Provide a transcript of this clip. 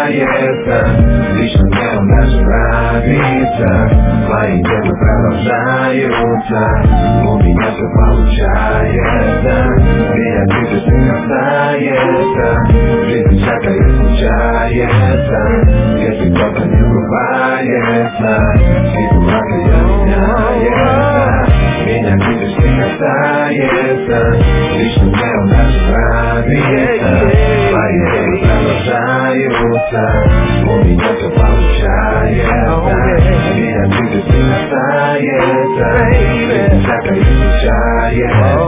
касается. Лично мне он даже нравится. Мои дела продолжаются. У меня все получается. Меня двигать не касается. Жизнь всякое случается. Если кто-то не врубается, ситуация меняется. Меня двигать не касается. Лично мне он даже нравится. Мои дела продолжаются. У меня все получается. Меня двигать не касается. Жизнь всякое случается.